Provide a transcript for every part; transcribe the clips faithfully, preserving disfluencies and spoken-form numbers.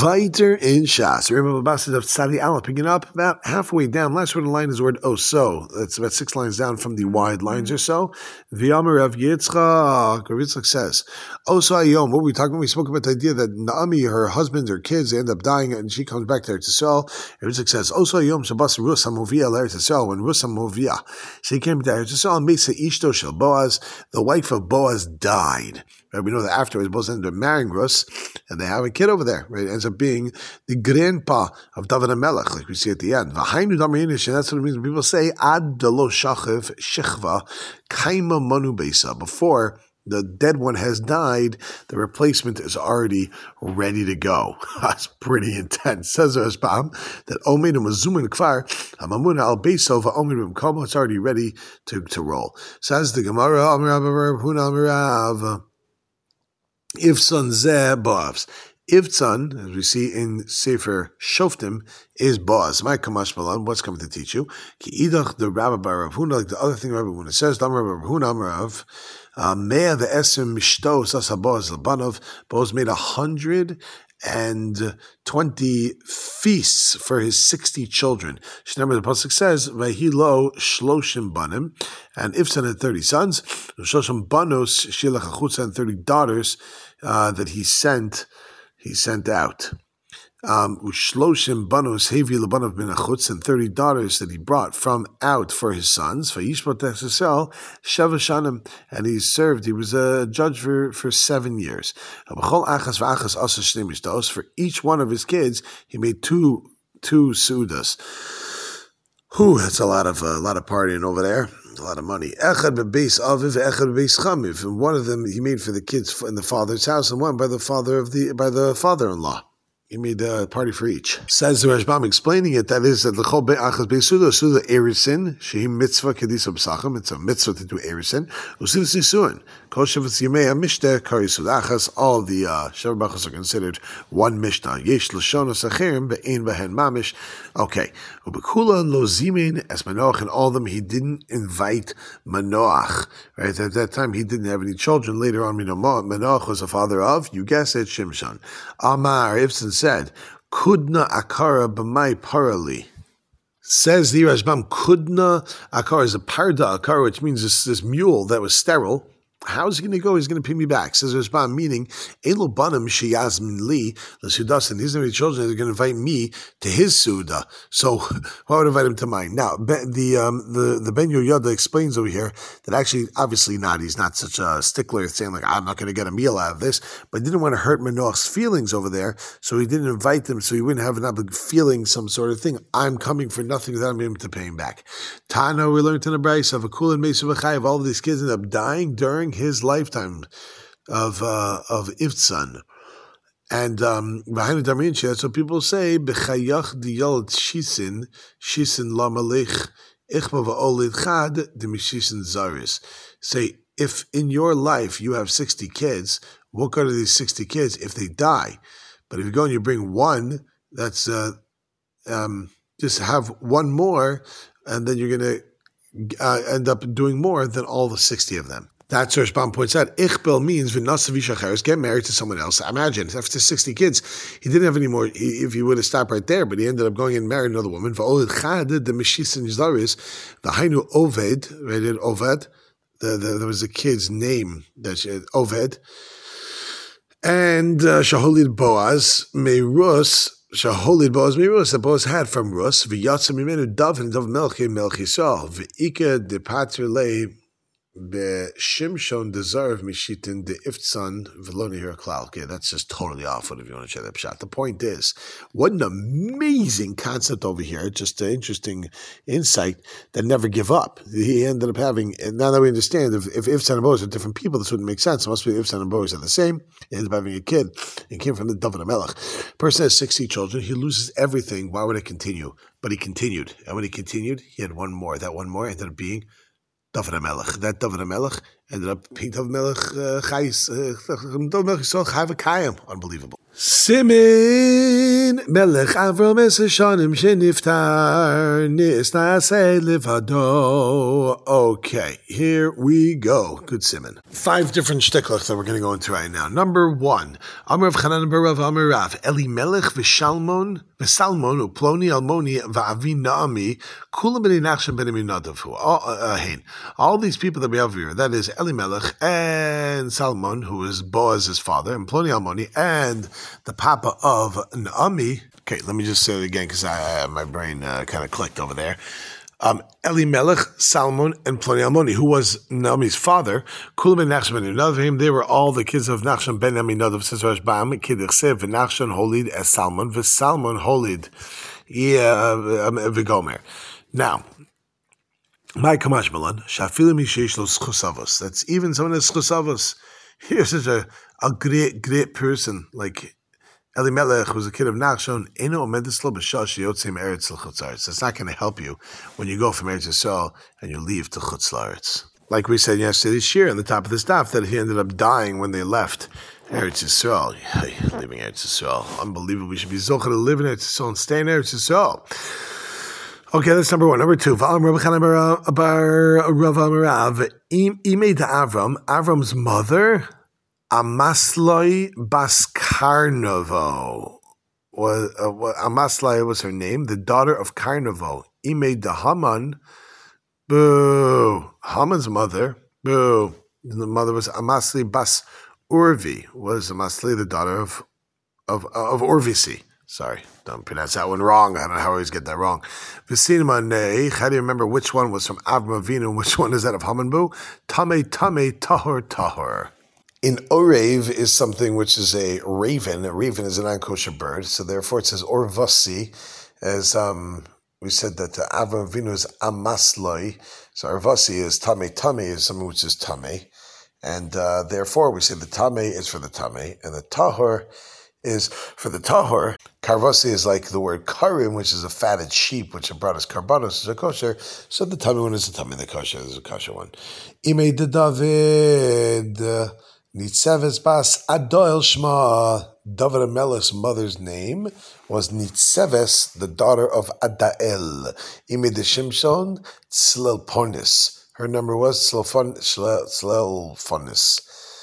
Viter in Shas. Remember the Basad of Tzadi Aleph, picking up about halfway down. Last word of the line is the word oso. That's about six lines down from the wide lines or so. V'yamer Rav Yitzchak. Rav Yitzchak says, oso ayom. What were we talking about? We spoke about the idea that Naomi, her husband, her kids, they end up dying, and she comes back to Eretz Yisrael. Rav Yitzchak says, oso ayom shabas Rus hamovia l'Eretz Yisrael. When Rus hamovia, she came to Eretz Yisrael, Mesa Ishto Shel Boaz, the wife of Boaz died. Right? We know that afterwards, Boaz ended up marrying Rus, and they have a kid over there. Right? It ends up being the grandpa of David HaMelech, like we see at the end. V'hainu damayinish, and that's what it means when people say, ad delo shachiv shechva kaima manu besa. Before the dead one has died, the replacement is already ready to go. That's pretty intense. Says Rashbam that Omein Mazumin Kfar, Amamun al Beso, Omein Komo, it's already ready to, to roll. Says the Gemara, Amrav Huna Amrav. Ifson Zeh Boaz. Ifson, as we see in Sefer Shoftim, is Boaz. My Kamash Malan, what's coming to teach you? Ki idach the Rabbi Bar Rav Huna, like the other thing Rabbi Huna says, Dam Rabbi Rav Huna Amrav, Mea the Esim Mishto Sasa Boaz Labanov. Boaz made a hundred and twenty feasts for his sixty children. Remember, the pasuk says, "Vahilo shloshim banim," and Ifsan had thirty sons. Shloshim banos shilach achutza, and thirty daughters uh, that he sent. He sent out. Ushloshim banos hevi lebanov ben achutz, and thirty daughters that he brought from out for his sons. Vayishmat Yisrael sheva shanim, and he served. He was a judge for, for seven years. B'chol achas v'achas asa shnei mishtos. For each one of his kids, he made two two sudas. Whew, that's a lot of a lot of partying over there. A lot of money. Echad bebeis aviv, echad bebeis chamiv, and one of them he made for the kids in the father's house, and one by the father of the by the father-in-law. He made a party for each. Says the Rashbam explaining it, that is that the chol be'achas be'suda, suda erisin, shehi mitzvah kedisa b'sachim, it's a mitzvah to do erisin, usuda sisuin, kol shevetz yimei ha-mishteh kari sudachas, all the uh, Sheva Brachos are considered one mishnah. Yesh l'shonos acherim be'ein behen mamish. Okay. Ubekula lo zimin as Manoach, and all of them he didn't invite Manoach. Right? At that time he didn't have any children. Later on, Manoach was the father of, you guess it, Shimshon. Amar, Ibsen said, Kudna akara b'mai parali. Says the Rashbam, Kudna akara is a parda akara, which means this, this mule that was sterile. How's he going to go? He's going to pay me back. Says Rashbam, meaning, Elo banim sheyazmin li l'sudasin. These are the children that are going to invite me to his suda. So why would I invite him to mine? Now, the um, the the Ben Yoyada explains over here that actually, obviously not. He's not such a stickler saying like, I'm not going to get a meal out of this. But he didn't want to hurt Manoach's feelings over there, so he didn't invite them, so he wouldn't have an feeling some sort of thing. I'm coming for nothing without him to pay him back. Tana, we learned in the Brayso of a kul and mesu v'chayev. All of these kids end up dying during his lifetime of uh, of Iftzan. And um, behind the Darmin, that's what people say, B'chayach diyal shisin, shisin la malech, ichma va'olid chad, demishisin zaris. Say, if in your life you have sixty kids, what good are these sixty kids if they die? But if you go and you bring one, that's, uh, um, just have one more, and then you're going to uh, end up doing more than all the sixty of them. That's what Rashbam points out. Ichbel means v'nasav get married to someone else. Imagine, after sixty kids, he didn't have any more, he, if he would have stopped right there, but he ended up going and married another woman. V'olid chad, the mishisin zaris, v'hainu oved, right, oved, the, the, there was a kid's name, that she, oved, and uh, shaholid Boaz, meirus, Shaholid Boaz Mirus, that Boaz had from Rus, v'yatzam imenu dav and dav melchi melchi Yisrael, v'ika de patrele Shimshon deserve mishitin de iftzan veloni her klal. Okay, that's just totally off. What if you want to share that shot? The point is, what an amazing concept over here. Just an interesting insight that never give up. He ended up having, and now that we understand, if, if iftzan and Boaz are different people, this wouldn't make sense. It must be iftzan and Boaz are the same. He ended up having a kid. He came from the David HaMelech. Person has sixty children. He loses everything. Why would it continue? But he continued, and when he continued, he had one more. That one more ended up being David HaMelech. That David HaMelech ended up being David HaMelech Chayis, David HaMelech Yisrael Chayav Kayim. Unbelievable. Simin Melech Avram Eseshanim Sheniftar Nisnasei Livado. Okay, here we go. Good simin. Five different shtiklach that we're going to go into right now. Number one, Amar of Chanan Barav Amar Rav Elimelech v'Shalmon v'Salmon uPloni Almoni v'Avi Naami Kulam b'nei Nachshon b'nei Minadav. All these people that we have here, that is Elimelech and Salmon, who is Boaz's father, and Ploni Almoni, and the papa of Naomi. Okay, let me just say it again because I, I my brain uh, kind of clicked over there. Um, Elimelech, Salmon, and Ploni Almoni, who was Naomi's father. Kulam ben Nachshon ben Aminadav. They were all the kids of Nachshon ben Aminadav. Says Rashbam, Kid Chsev, v'Nachshon holid es Salmon, v'Salmon holid v'Gomer. Now, my Kamash Malan, Shafilim Yishesh lo schusavos. That's even someone has schusavos. Here's such a, a great, great person like Elimelech, who was a kid of Nachshon. Eno omedis lo b'shah sheyotzei me'eretz l'chutz la'aretz. That's not going to help you when you go from Eretz Yisrael and you leave to chutz la'aretz. Like we said yesterday, this year on the top of the staff, that he ended up dying when they left Eretz Yisrael. Leaving Eretz Yisrael, unbelievable. We should be zocher to live in Eretz Yisrael and stay in Eretz Yisrael. Okay, that's number one. Number two, V'alam Rabbi Chanan bar Rav Amarav, Imei da Avram, Avram's mother, Amaslai bas Karnovo. Was, uh, Amaslai was her name, the daughter of Karnovo. Imei da Haman, boo. Haman's mother, boo. The mother was Amasli bas Urvi, was Amasli the daughter of, of, of Urvisi. Sorry, don't pronounce that one wrong. I don't know how I always get that wrong. V'sinima neich. How do you remember which one was from Avram Avinu and which one is that of Hamanbu? Tame, tame, tahor, tahor. In Orev is something which is a raven. A raven is an non-kosher bird, so therefore it says Orvasi, as um, we said that uh, Avram Avinu is Amasloi. So Orvasi is tame, tame is something which is tame, and uh, therefore we say the tame is for the tame, and the tahor is for the tahor. Karvasi is like the word karim, which is a fatted sheep, which brought us karbanos is a kosher. So the tummy one is the tummy, the kosher is a kosher one. Imei de David, Nitzeves bas Adoil Shma. David Amelech's mother's name was Nitzeves, the daughter of Adael. Imei de Shimshon, Tzlelponis. Her number was Tzlelponis.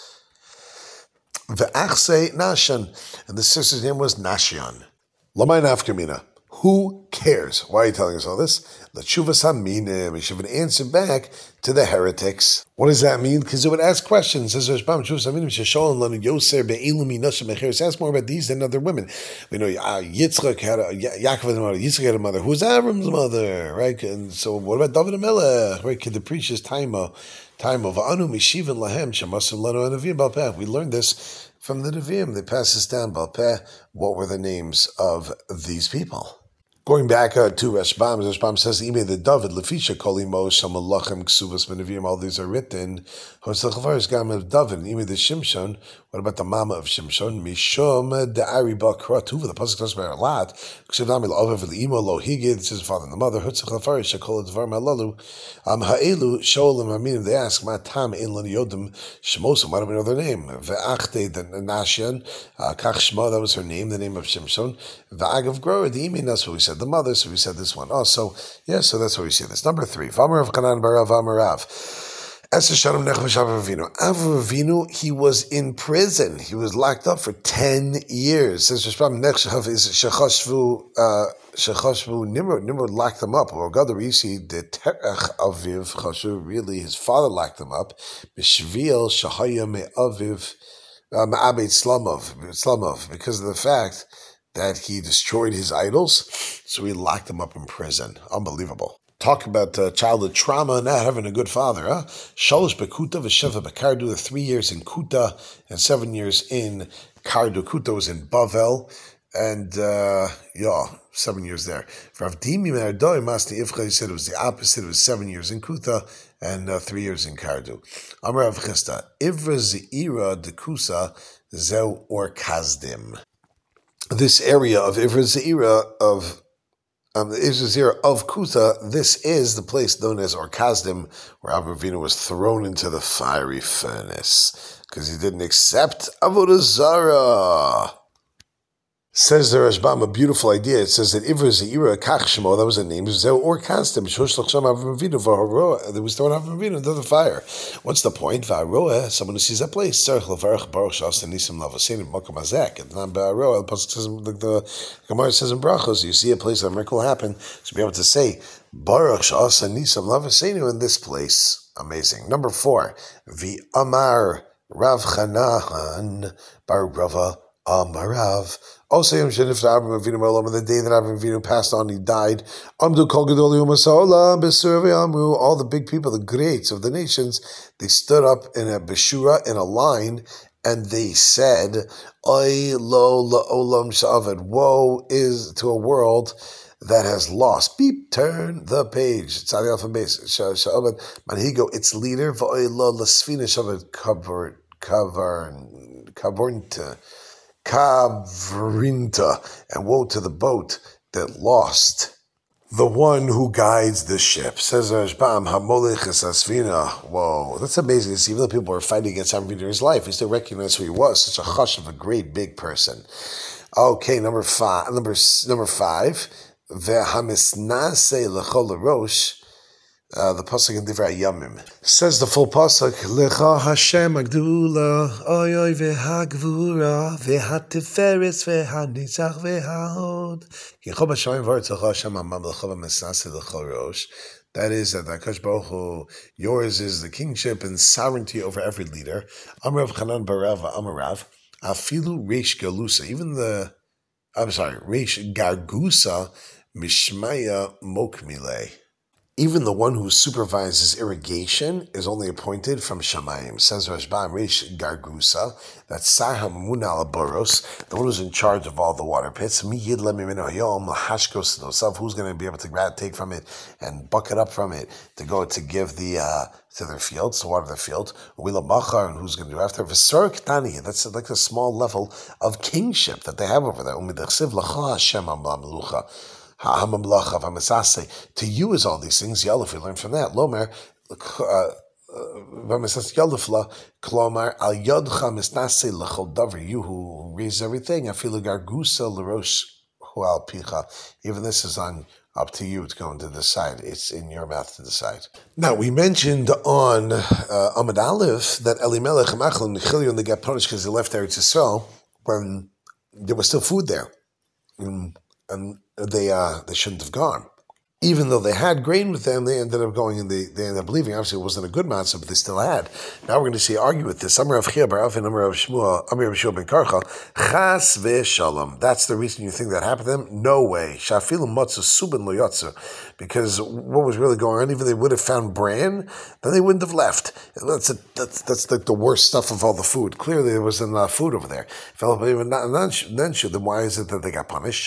V'achse Nashan, and the sister's name was Nashion. Lamay nafkamina. Who cares? Why are you telling us all this? L'tshuva saminim. We should answer back to the heretics. What does that mean? Because it would ask questions. Says Rashbam, tshuva saminim shesholon lanu yoser be'elu minashim mecheres. Ask more about these than other women. We know uh, Yitzchak had a Yaakov had a mother. Yitzchak had a mother. Who's Avram's mother? Right? And so, what about David Amelech? Right? Could the preacher's time of time of anu mishivan lahem shemasim lanu anavim balpeh. We learned this from the Nevi'im. They pass this down balpeh. What were the names of these people? Going back uh, to Rashbam, Rashbam says, "Ime the David lefisha kolimo shamalachem ksuvas benavim." All these are written. Hoselchavar gam of David. Ime the Shimshon. What about the mama of Shimshon? Mishom de Ariba Kratuva. The pasuk talks about her a lot. Ksuvnami la'over v'leimo lo higid. This is the father and the mother. Hoselchavar shakol dvar malalu. Am ha'elu sholim aminim. They ask, "Ma tam in lan yodim shmosam." Why don't we know their name? Ve'achte the Nashian. Kach Shma. That was her name. The name of Shimshon. Ve'agav grower. The ime. That's what we said. The mother, so we said this one. Oh, so, yeah, so that's what we see this. Number three, V'amarav Chanan bar Rav Amarav. Eseshanim Nechva Shabbat Avinu. Avram Avinu, he was in prison. He was locked up for ten years. Says Rashbam Nechshav is Shechashvu, Shechashvu Nimrod. Nimrod locked him up. Or Gadar Isi, the Terech Aviv Chashu, really, his father locked him up. B'shvil Shahaya Me'aviv, Me'abed Slamov, Slamov, because of the fact that he destroyed his idols, so he locked him up in prison. Unbelievable. Talk about uh, childhood trauma, not having a good father, huh? Shalosh bekuta v'sheva bekardu, the three years in Kuta and seven years in Kardu. Kuta was in Bavel, and uh, yeah, seven years there. For Avdimi Merdoi Masni Ifcha, he said it was the opposite. It was seven years in Kuta and uh, three years in Kardu. Amar Rav Chisda, Ivra Zeira Dekusa Zeu or Kazdim. This area of Ivra Zeira of um, the Ivra Zeira of Kuta, this is the place known as Orkazdim, where Avram Avinu was thrown into the fiery furnace because he didn't accept Avodah Zarah. Says the Rashbam, a beautiful idea. It says that Ivra Zeira Kach Shemo, that was a name, or Kastim, Shoshlach Shem Avram Avinu, Vaharoa, that was thrown Avram Avinu into the fire. What's the point? Vaharoa, someone who sees that place, Tzarech Levarach Baruch Shas Nisim Lavasein Makom Hazek. And then Vaharoa, the Pasuk says, the, the Gemara says in Brachos, you see a place where a miracle happened, so be able to say, Baruch Shas Nisim Lavasein in this place. Amazing. Number four, Vi Amar Rav Chanahan Bar Rava Amarav. Also, on the day that Avram Avinu passed on, he died. All the big people, the greats of the nations, they stood up in a beshura, in a line, and they said, Oy lo la'olam sha'avad. Woe is to a world that has lost. Beep, turn the page. It's on the alphabet base. Sha'avad manhigo, its leader. V'oy lo lasfina sha'avad kavern, kavern, kavernta. Kavrinta, and woe to the boat that lost the one who guides the ship. Says Rashbam, Hamolech Asfina. Whoa, that's amazing. Even though people were fighting against Avram Avinu in his life, he still recognized who he was. Such a hush of a great big person. Okay, number five. Number number five. Vehamisnase lechol rosh. Uh, the pasuk in Divrei Yamim says the full pasuk. Lecha Hashem Agdula, oy oy vehagvura, vehateferes vehanitzach vehahod. Yichol b'shamayim v'aretz Hashem amam lecha v'mesnase lechol rosh. That is that Hakadosh Baruch Hu, yours is the kingship and sovereignty over every leader. Amrav Chanan Barav Amarav Afilu Reish Galusa. Even the, I'm sorry, Reish Gargusa Mishmaya Mokmile. Even the one who supervises irrigation is only appointed from Shamayim. Says Rashbam, Reish Gargusa, that's Saham Munal Boros, the one who's in charge of all the water pits. Mi Yid Lemimino Yom Lahashkos Nosav, who's going to be able to grab, take from it and bucket up from it to go to give the uh, to their fields, to water their field. Wila Machar, and who's going to do after? V'Sarek Tani, that's like a small level of kingship that they have over there. Umidachsiv Lacha Hashem Amla Melucha. To you is all these things. Yalef, we learn from that. Lomer, Klomar, Al Yodcha Misnase Lechol Davar, you who raise everything. Afilu Gargusa Larosh Hual Picha. Even this is on up to you to go into decide. It's in your mouth to decide. Now, we mentioned on uh, Amud Aleph that Elimelech and Machlon and Chilion, they got punished because they left Eretz Yisrael when there was still food there. And, and they uh, they shouldn't have gone. Even though they had grain with them, they ended up going and they, they ended up leaving. Obviously, it wasn't a good matzah, but they still had. Now we're going to see argue with this. Amar Rav Chia bar Avin, Amar Rav Shmuel, Amar Rav Shmuel ben Karcha, Chas ve'shalom. That's the reason you think that happened to them? No way. Shafilu matzu subin lo yotzu. Because what was really going on, even if they would have found bran, then they wouldn't have left. That's a, that's that's like the worst stuff of all the food. Clearly, there wasn't enough food over there. Then why is it that they got punished?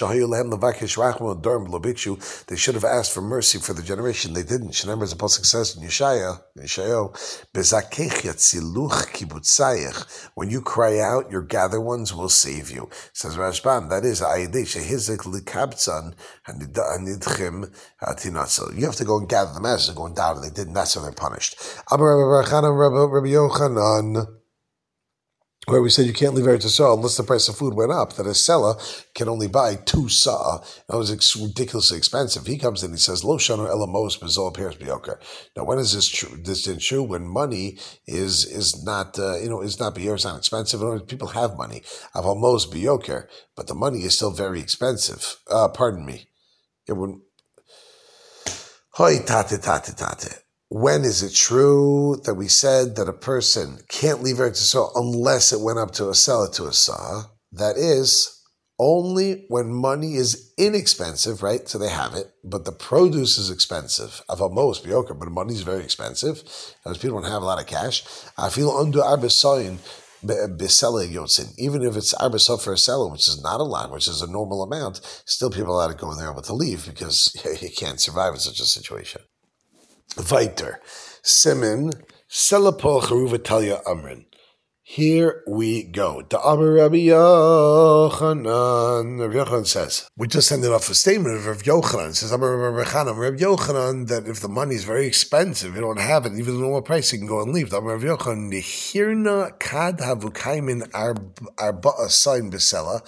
They should have asked for mercy for the generation. They didn't. Shneimar, as the pasuk says in Yeshaya, Yeshayo, bezakech yatziluch kibutzayich. When you cry out, your gather ones will save you. Says Rashbam. That is ayidei shehizik likabtzan hanidchem hatinatzel. You have to go and gather the masses and go and down, and they didn't. That's how they're punished. Amar Rabbi Yochanan, where we said you can't leave Eretz Yisrael unless the price of food went up, that a seller can only buy two sa'ah. That was ridiculously expensive. He comes in and he says, Lo shanu elamos bezol peres b'yoker. Now, when is this true? This is true when money is is not, uh, you know, is not b'yoker, it's not expensive. People have money. Aval mos b'yoker, but the money is still very expensive. Uh, pardon me. It wouldn't. Hoi tate tate tate. When is it true that we said that a person can't leave Eretz Yisrael unless it went up to a seller to a sa'ah? That is only when money is inexpensive, right? So they have it, but the produce is expensive. Avamos b'yoker, but money is very expensive. Because people don't have a lot of cash. I feel under arbesayin besela yotzin. Even if it's arbesah for a seller, which is not a lot, which is a normal amount, still people are allowed to go in there able to leave because you can't survive in such a situation. Viter, Simen, Selapol Charuvatalia Amrin. Here we go. The Amar Rabbi Yochanan. Rabbi Yochanan says, we just ended off a statement of Rabbi Yochanan. It says, Amar Rabbi Yochanan, Rabbi Yochanan, that if the money is very expensive, you don't have it, even the normal price, you can go and leave. The Amar Rabbi Yochanan, Nehirna kad havukaimin arba'a sign besela.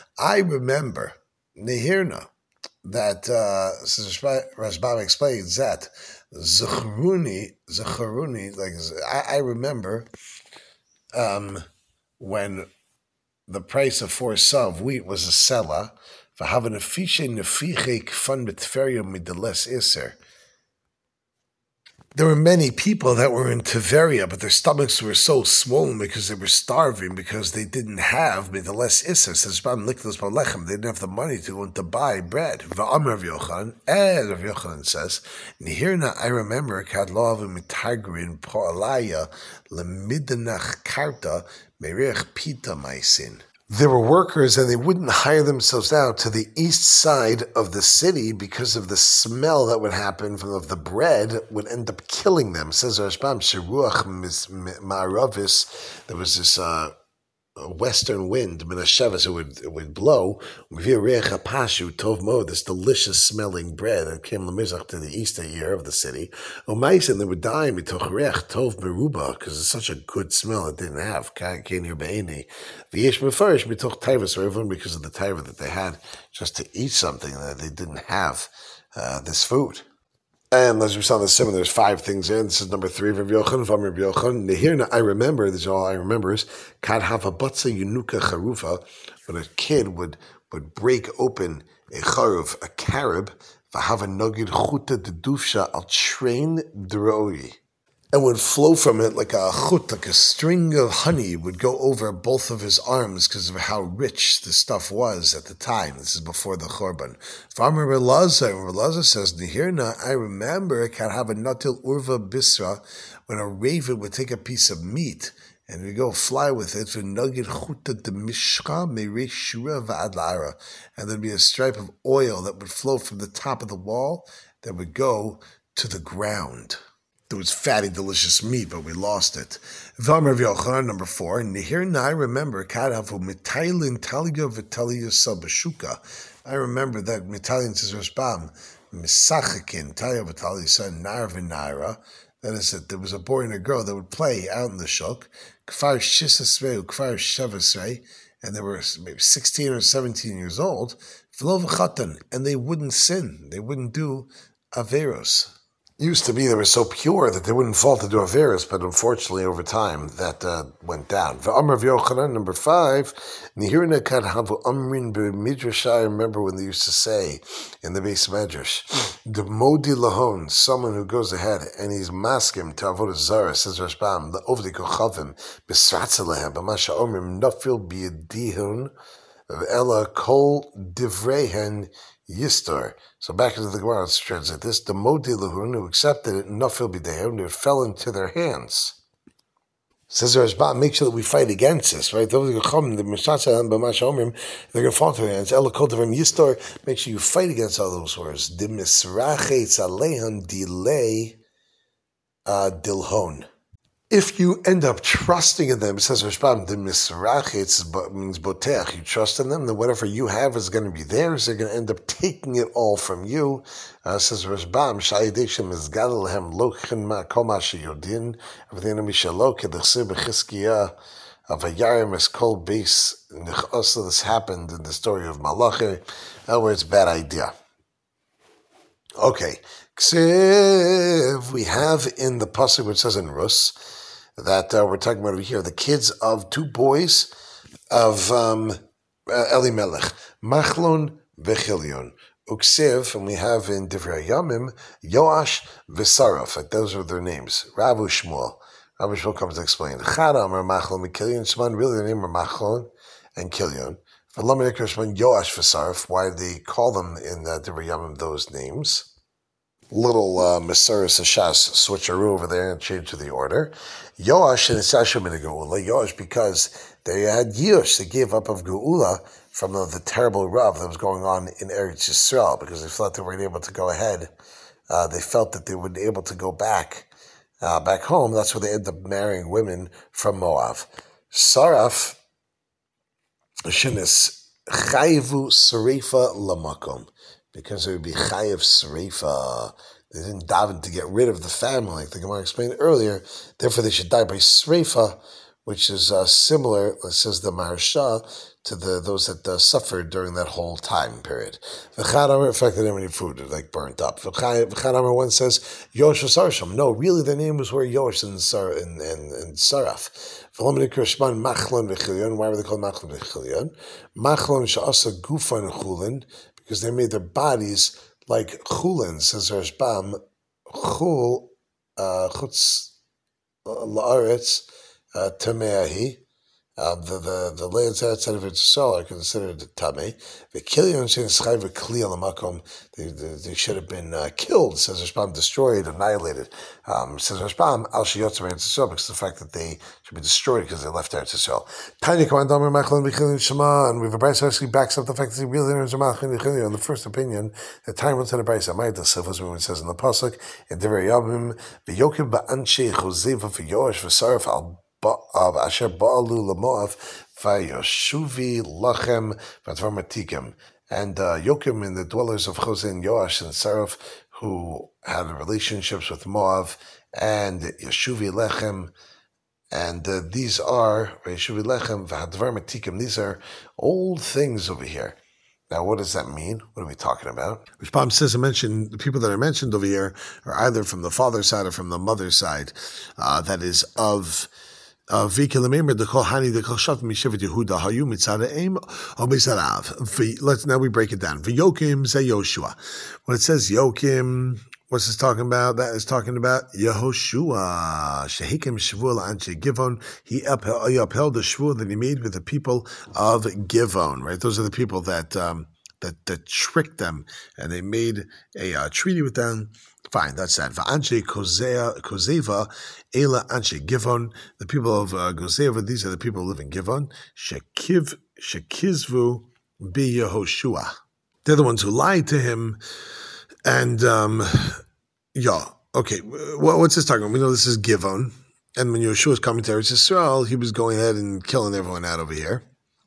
I remember, Nehirna, that uh, Rashbam explains that Zacharuni, Zacharuni, like I, I remember um, when the price of four sa of wheat was a sela, for having a fishe nefiche kfan betferium mideles iser. There were many people that were in Tiberia, but their stomachs were so swollen because they were starving, because they didn't have mideles iser. Says Rabban Liklos Balechem, they didn't have the money to go and to buy bread. Va'amar Rav Yochanan, and Rav Yochanan says, Nihirna, I remember kadlov mitagrin po'alaya lemidnach karta merich pita maisin. There were workers, and they wouldn't hire themselves out to the east side of the city because of the smell that would happen from of the bread would end up killing them. Says Rashbam, Sheruach Ma'aravis, there was this uh, western wind, Menashevis, it would it would blow. This delicious smelling bread that came to the eastern ear of the city. And they would die tov meruba because it's such a good smell it didn't have. Because of the taiva that they had just to eat something that they didn't have uh, this food. And as we saw in the simon, there's five things in. This is number three, Rav Yochanan, from Rav Yochanan. Here, I remember, this is all I remember, is kad hava batza yunuka charufa, when a kid would, would break open a charuf, a carib, v'hava nogid chuta dedufsha al train droi, and would flow from it like a chut, like a string of honey would go over both of his arms because of how rich the stuff was at the time. This is before the Chorban. Farmer Relaza, Relaza says, Nihirna, I remember it can have a natil urva bisra, when a raven would take a piece of meat and we go fly with it, and there'd be a stripe of oil that would flow from the top of the wall that would go to the ground. There was fatty, delicious meat, but we lost it. V'amar Yochanan, number four, and here now I remember kadavu mitailin talia v'talia sabashuka. I remember that mitailin says Rashbam misachakin talia v'talia son nar v'naira. That is that there was a boy and a girl that would play out in the shuk. Kfar shisasrei kfar shavasrei, and they were maybe sixteen or seventeen years old. V'lo v'chatan, and they wouldn't sin. They wouldn't do averos. Used to be they were so pure that they wouldn't fall to do Averis, but unfortunately over time that uh, went down. V'amar Rav Yochanan, number five, Nihirna kad havu amrin b'midrash. I remember when they used to say in the base medrash, the modi lahon, someone who goes ahead and he's maskim to avodah zara, says Rashbam, the ovdi kochavim b'sratzalehem b'masha omrim nafil b'yadihun ela kol divrehen Yistar. So back into the Gemara, let's translate this. The Modi Lahun, who accepted it, Nafil B'dehim, it fell into their hands. Says Rashbam, make sure that we fight against this, right? They're going to fall into their hands. Ela Kol Divrei Yistar, make sure you fight against all those words. Dimisrachetz Alehan Delay Dilhon. If you end up trusting in them, it says Rashbam, the misrachitz means botech, you trust in them, then whatever you have is going to be theirs, they're going to end up taking it all from you. Uh, says Rashbam, sha'ideshem is gadalhem lochen ma koma sheyodin, everything in Mishalok, kedachsir b'chizkiyah, avayarim es kol base, also this happened in the story of Malachi. In other words, bad idea. Okay, Ksiv, we have in the pasuk which says in Rus, that uh, we're talking about over here, the kids of two boys of um, uh, Elimelech, Machlon v'Chilion. Uksiv, and we have in Divrei Yamim, Yoash v'Saraf, like those are their names. Ravu Shmuel. Ravu Shmuel comes to explain. Chada Amar Machlon v'Chilion, Shman, really their name are Machlon and Kilion. For Lamed Shman, Yoash v'Saraf, why do they call them in uh, Divrei Yamim those names? Little uh, Mesaris Hashas switcheroo over there and change to the order. Yoash and Isashim in the Geula. Yoash because they had Yush, they gave up of Geula from the, the terrible Rav that was going on in Eretz Yisrael because they felt they weren't able to go ahead. Uh, they felt that they would be able to go back uh, back home. That's where they ended up marrying women from Moab. Saraf, Shinis, Chayvu Sarifa Lamakom. Because it would be chayav sreifa. They didn't daven to get rid of the family, like the Gemara explained earlier. Therefore, they should die by sreifa, which is uh, similar, it says the Maharsha, to the those that uh, suffered during that whole time period. V'chad affected them any food, like burnt up. V'chad one says Yosh v'Sarsham. No, really, their name was where Yosh and Sar and and, and Saraf. V'lominik Rishman Machlon v'Chilion. Why were they called Machlon v'Chilion? Machlon she'asa gufan chulin, because they made their bodies like chulin. Says Rashbam chul chutz la'aretz tameahi. Um, the the the lands outside of Israel are considered tamei. The kilion sheneschayv kli al makom. They they should have been uh, killed. Says Rashbam, destroyed, annihilated. Um, says Rashbam al sheyotzer Eretz Yisrael, because the fact that they should be destroyed because they left Eretz Yisrael. Tanya command Amar Machlon v'Chilion Shema, and we have a brayso actually backs up the fact that he really learns Machlon v'Chilion. The first opinion, the time went to the brayso. Ma'id the Sifos, when it says in the pasuk in Divrei Yavim v'Yokim ba'anshe choseva v'Yosh v'Saraf al of Asher Ba'alu Lamoav Vayoshuvi Lachem Vatvarmatikim, and uh, Yokim and the dwellers of Chosin, Yoash and Saraf, who had relationships with Moav, and Yeshuvi Lechem, and uh, these are Yeshuvi Lechem Vatvarmatikim. These are old things over here. Now, what does that mean? What are we talking about? Rashbam says, I mentioned the people that are mentioned over here are either from the father's side or from the mother's side. Uh, that is of Let's now we break it down. V'yokim ze Yoshua. When it says Yokim, what's this talking about? That is talking about Yehoshua. Shehikim Shavua la'anshe Givon. He upheld, he upheld the Shavua that he made with the people of Givon. Right? Those are the people that um, that that tricked them, and they made a uh, treaty with them. Fine, that's that. Va'anshe Kozeva, Ela Anshe Givon, the people of uh, Gozeva, these are the people who live in Givon. Shekiv, Shekizvu bi Yehoshua. They're the ones who lied to him. And, um, yeah, okay, what's this talking about? We know this is Givon. And when Yehoshua was coming to Eretz Yisrael, he was going ahead and killing everyone out over here.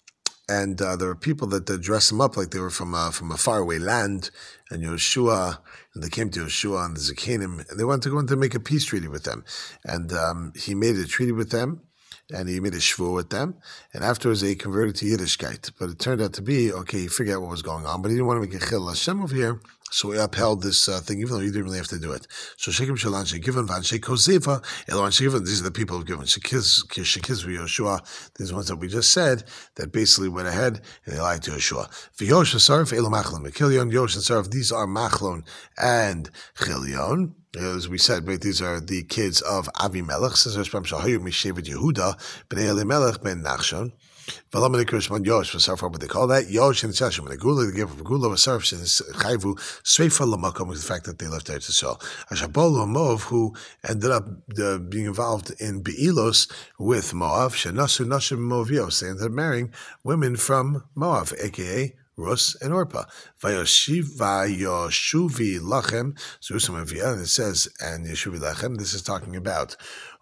And uh, there were people that uh, dressed them up like they were from uh, from a faraway land. And Yehoshua, and they came to Yehoshua and the Zakanim, and they wanted to go in to make a peace treaty with them. And um, he made a treaty with them, and he made a shvur with them. And afterwards, they converted to Yiddishkeit. But it turned out to be, okay, he figured out what was going on, but he didn't want to make a chil Hashem over here. So he upheld this uh, thing, even though he didn't really have to do it. So Shekim Shalan Shekivon Van Shekoseva Elon Shekivon. These are the people of Givon. Shekiz Shekiz Yehoshua. These are ones that we just said that basically went ahead and they lied to Yehoshua. V'Yosh Sarf Elo Machlon V'Kilion Yosh and Sarf. These are Machlon and Chilion. As we said, right, these are the kids of Avimelech. Says Rashbam Shahayu Mishevet Yehuda Bnei Elimelech ben Nachshon. V'Lamelech Rishman Yosh v'Sarf. What they call that? Yosh and Tzashim. The Gula, they give Gula v'Sarf since Chayvu Sveifa Lamakom, with the fact that they left Eretz Yisrael. Ashabolu Moav, who ended up uh, being involved in Be'ilos with Moav. Shenasu Nashim Moavios. They ended up marrying women from Moav, aka Rus and Orpah. Vayoshiv Vayoshuvi Lachem. And it says, and Yeshuvi Lachem. This is talking about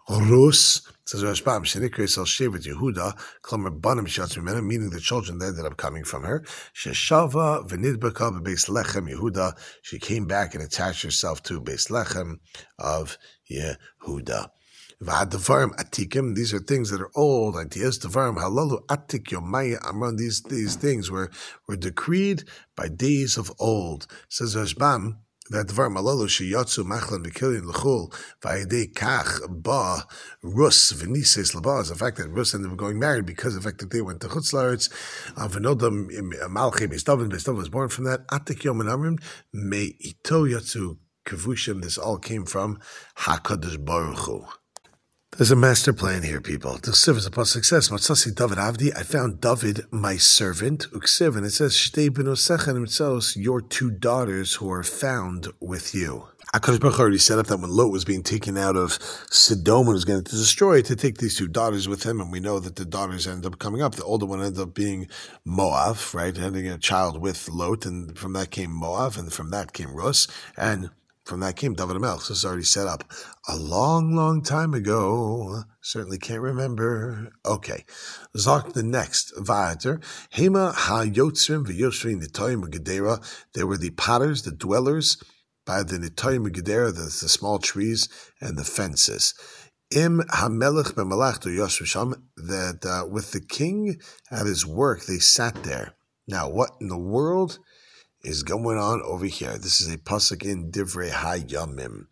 Rus. Says Rashbam, Shenikres al Shevet Yehuda, Klomer Banim Shatzimena, meaning the children that ended up coming from her. Sheshava v'nidbaka b'beis Lechem Yehuda. She came back and attached herself to Beis Lechem of Yehuda. V'hadavarim atikim. These are things that are old ideas. Davarim halalu atik yomaya amron. These these things were were decreed by days of old. Says Rashbam, that dvar malolo sheyatzu machlan v'kilion l'chul v'ayidei kach ba Rus v'nises labaz. The fact that Rus ended up going married because of the fact that they went to Chutz La'aretz. V'nodam malchei beistovin. Beistovin was born from that. Atik yom amrim me ito yatzu kavushim. This all came from Hakadosh Baruch Hu. There's a master plan here, people. The Siv is upon success. Matzasi David Avdi. I found David, my servant. Uksiv, and it says, Shtei b'nosechem mitzos, your two daughters who are found with you. HaKadosh Baruch Hu already set up that when Lot was being taken out of Sodom and was going to destroy it, to take these two daughters with him, and we know that the daughters ended up coming up. The older one ended up being Moav, right, having a child with Lot, and from that came Moav, and from that came Rus, and from that came David HaMelech. So it's already set up a long, long time ago. Certainly can't remember. Okay. Zok the next. Va'ater. Hema ha-yotzrim v'yoshrim nitoyim v'gedera. They were the potters, the dwellers, by the nitoyim v'gedera, the, the small trees and the fences. Im hamelech bemalachto yoshu sham, that uh, with the king at his work, they sat there. Now, what in the world is going on over here? This is a pasuk in Divrei Hayamim.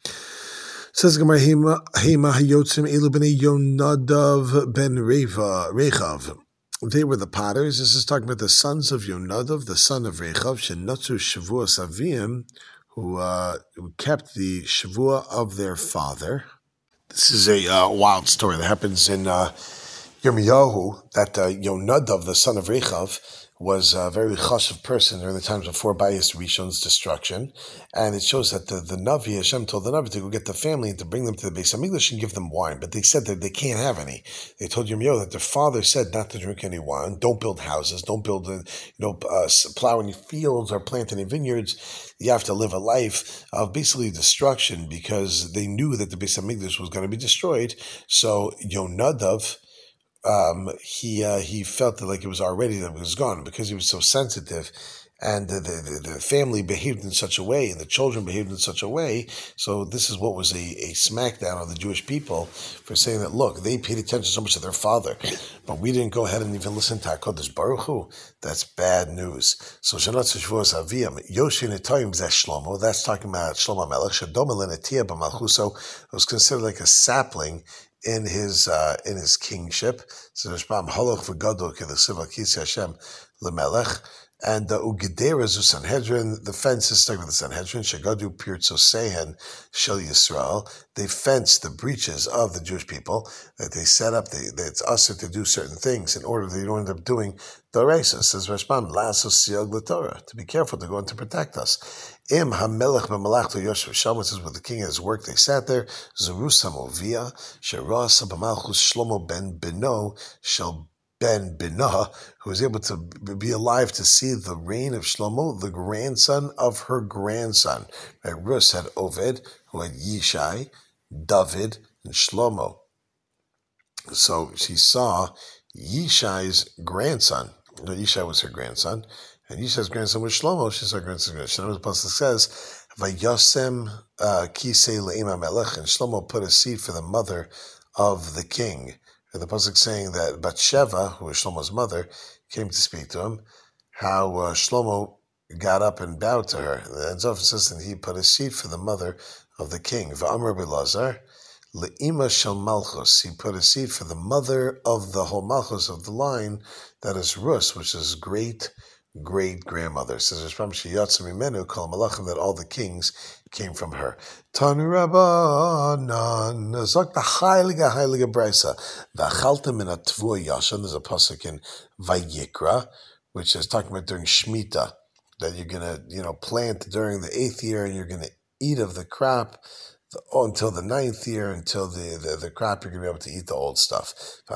Says Gemara, Hema hayotzim elu b'nei Yonadav ben Reva Rechav. They were the potters. This is talking about the sons of Yonadav, the son of Rechav, shenatzu shavuos avim, who uh, who kept the shavua of their father. This is a uh, wild story that happens in uh, Yirmiyahu, that uh, Yonadav, the son of Rechav, was a very chashuv person during the times before Bayis Rishon's destruction. And it shows that the, the Navi, Hashem told the Navi to go get the family and to bring them to the Beis Hamikdash and give them wine. But they said that they can't have any. They told Yirmiyahu that their father said not to drink any wine, don't build houses, don't build, uh, you know, uh, plow any fields or plant any vineyards. You have to live a life of basically destruction, because they knew that the Beis Hamikdash was going to be destroyed. So Yonadav, Um, he uh, he felt that like it was already that it was gone, because he was so sensitive, and the, the, the family behaved in such a way, and the children behaved in such a way. So this is what was a, a smackdown on the Jewish people for saying that, look, they paid attention so much to their father, but we didn't go ahead and even listen to HaKadosh Baruch Hu. That's bad news. So Shanat Shavuos Aviyam Yoshin Etoyim Zeh Shlomo. That's talking about Shlomo Melech. Shadom Elenetia b'Malchuso. It was considered like a sapling in his uh, in his kingship. So Rashbam Holoch v'Gadol K'Lesiv Kisi Hashem LeMelech, and the Ugedera Zu Sanhedrin. The fence is stuck with the Sanhedrin. Shegadu Pirtzo Sehen Shel Yisrael. They fenced the breaches of the Jewish people that they set up. They, that it's usher to do certain things in order that you don't end up doing Doreisa. Says Rashbam Lasso Siog LeTorah, to be careful, to go and to protect us. Im hamelech b'malachto yoshev sham, which is with the king at his work, they sat there. Zerus hamovia sherasa b'malchus Shlomo ben Beno shel ben Binah, who was able to be alive to see the reign of Shlomo, the grandson of her grandson. Right? Rus had Oved, who had Yishai, David, and Shlomo. So she saw Yishai's grandson. No, Yishai was her grandson. And Yishai's grandson was Shlomo. She's her grandson. Shlomo, the pasuk says, "Vayasem kisei le'ima melech," and Shlomo put a seat for the mother of the king. And the pasuk saying that Bathsheba, who was Shlomo's mother, came to speak to him. How uh, Shlomo got up and bowed to her. And Zohar says that he put a seat for the mother of the king. V'amar b'Lazar le'ima shel malchus. He put a seat for the mother of the whole malchus of the line, that is Rus, which is great great grandmother. Says Rashbam Sheyatsa Mimenu Kol Malachim, that all the kings came from her. Tanu Rabbanan Zok the Heilige Heilige Brisa V'achaltem min Atvua Yashan. There's a pasuk in Vayikra which is talking about during Shemitah, that you're gonna you know plant during the eighth year and you're gonna eat of the crop the, oh, until the ninth year, until the, the, the crop, you're going to be able to eat the old stuff.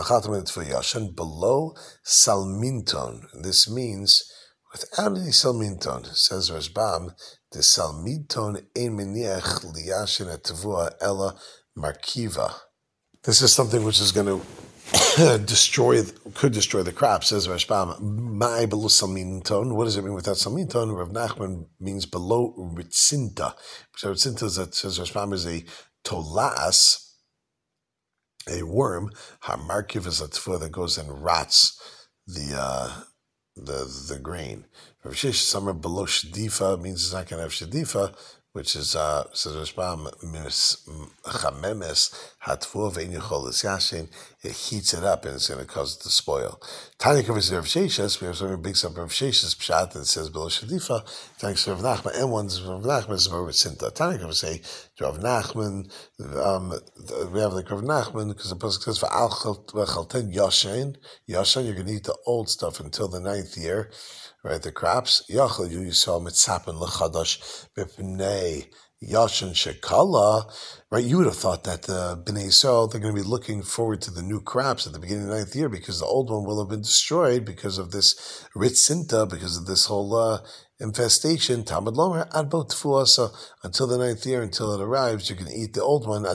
Below salminton. This means without any salminton. Says Rashbam, the salminton ein meniach liyashin etavua ella markiva. This is something which is going to destroy, could destroy the crop. Says Rashbam, my below salminton. What does it mean without salminton? Rav Nachman means below ritzinta. So ritzinta is that, says Rashbam, is a tolas, a worm. Hamarkiv is a tefua that goes and rots the uh, the the grain. Rav Sheshes summer below shadifa means it's not going to have shadifa, which is, uh, says Rashbam, chamemes hatfu ve'in yichol yashin. It heats it up and it's going to cause it to spoil. Tanya covers Rav Sheshes. We have something big up Rav Sheshes pshat that says below shadifa. Thanks to Rav Nachman, and one's Rav Nachman is Rav Sinta. Tanya covers say Rav Nachman. Um, we have like Rav Nachman because the pasuk says v'chalten yashin. Yashin, you're going to eat the old stuff until the ninth year. Right, the crops. Yachal you saw mitzapen lechadash b'pnei yashin shekala. Right, you would have thought that the Bnei Yisrael, they're going to be looking forward to the new crops at the beginning of the ninth year, because the old one will have been destroyed because of this ritzinta, because of this whole uh, infestation, Tamad Lomer, Adbo Tfuasa, until the ninth year, until it arrives, you can eat the old one,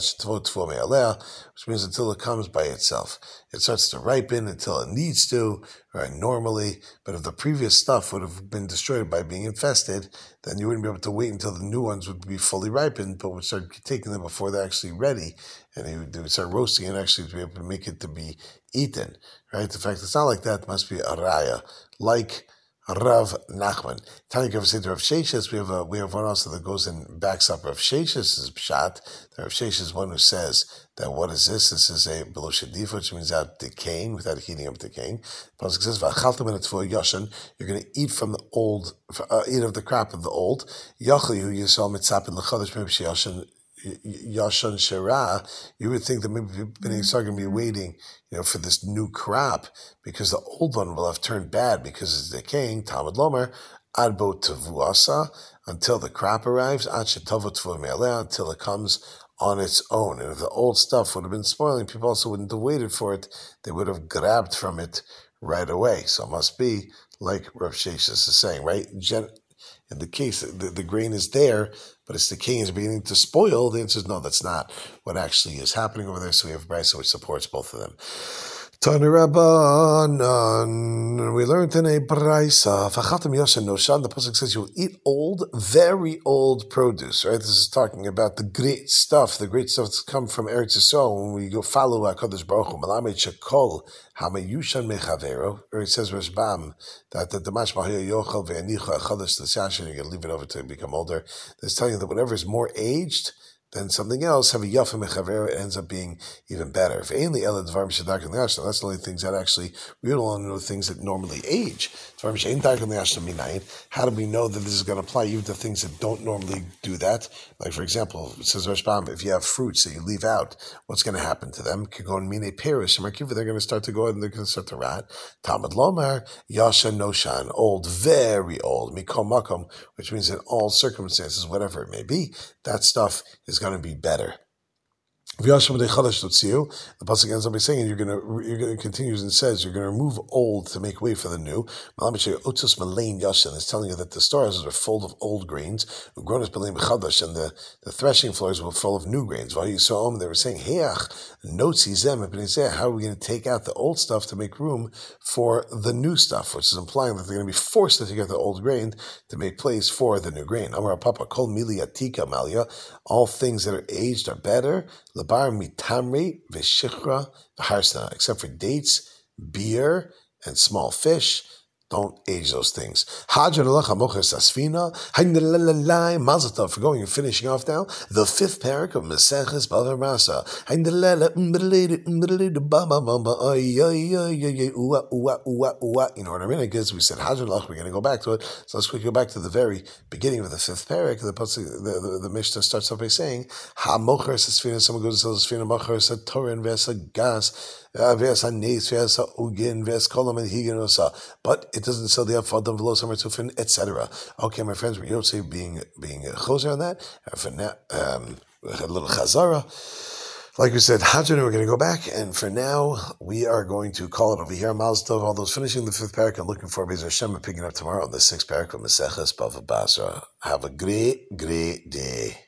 which means until it comes by itself. It starts to ripen until it needs to, right, normally, but if the previous stuff would have been destroyed by being infested, then you wouldn't be able to wait until the new ones would be fully ripened, but would start taking them before they're actually ready, and they would, they would start roasting it actually to be able to make it to be eaten, right? The fact it's not like that must be a raya, like Rav Nachman. Tanya Gav said to Rav Sheshes, we have a, we have one also that goes and backs up Rav Sheshes' pshat. Rav Sheshes is one who says that what is this? This is a below shadif, which means out decaying, without heating up decaying. Pasuk says, "V'achaltem min hatzvua yashan." You're going to eat from the old, uh, eat of the crop of the old. Yachliu yisal mitzapin l'chadash mipshi yashan. Yashan Shira, you would think that maybe Bnei Yisrael are going to be waiting, you know, for this new crop because the old one will have turned bad because it's decaying. Talmud Lomer, Adbo Tavuasa, until the crop arrives, Ad Shetavo Tvu Me'aleh, until it comes on its own. And if the old stuff would have been spoiling, people also wouldn't have waited for it. They would have grabbed from it right away. So it must be like Rav Sheshes is saying, right? Gen- In the case, the, the grain is there, but it's decaying, it's beginning to spoil. The answer is no, that's not what actually is happening over there. So we have Brisa which supports both of them. Tanu Rabbanan, we learned in a Brisa, Fachatam Yoshan Noshan, the Pasuk says you'll eat old, very old produce, right? This is talking about the great stuff, the great stuff that's come from Eretz Yisrael when we go follow HaKadosh Baruch Hu, Malamed Shekol, Hamayushan Mechavero, or it says Rashbam, that the Damash Mahir Yochel Ve'anicha Chadosh L'Sashin, you're going to leave it over to become older. That's telling you that whatever is more aged than something else, have a yafa mechaver, it ends up being even better. If ainly ela dvarim shedak and that's the only things that actually, we don't want to know things that normally age. How do we know that this is going to apply even to things that don't normally do that? Like, for example, it says Rashbam, if you have fruits that you leave out, what's going to happen to them? Could go and mean a perish, they're going to start to go and they're going to start to rot. Talmud Lomar, Yashan Noshan, old, very old, Mikom Makom, which means in all circumstances, whatever it may be, that stuff is going to be better. The pasuk ends up by saying you're going to you're going to continues and says you're going to remove old to make way for the new. It's telling you that the storehouses are full of old grains, and the, the threshing floors were full of new grains. While you saw them, they were saying, how are we going to take out the old stuff to make room for the new stuff? Which is implying that they're going to be forced to take out the old grain to make place for the new grain. Amar Papa, Kol Mili Atika Malia, all things that are aged are better. Bar mitamri v'shichra v'harsana, except for dates, beer, and small fish. Don't age those things. Hajar alacha mocher sasfina. Haindelalai mazel tov for going and finishing off now the fifth parak of Maseches Bava Masa. Haindelala umbrelede umbrelede bama bama ay ay ay ay uwa uwa uwa uwa. You know what I mean? Because we said Hajar alach. We're going to go back to it. So let's quickly go back to the very beginning of the fifth parak. The the, the, the Mishnah starts off by saying Ha mocher sasfina. Someone goes to sell sasfina mocher sa torin v'esa gas. But it doesn't sell the afadam v'lo samer tufin, et cetera. Okay, my friends, we don't say being being a choser on that. For now, um, a little chazara. Like we said, Hajjan, we're going to go back, and for now, we are going to call it over here. Mazel tov, all those finishing the fifth parak and looking for Be'ez Hashem and picking up tomorrow on the sixth parak of Maseches Bava Basra. Have a great, great day.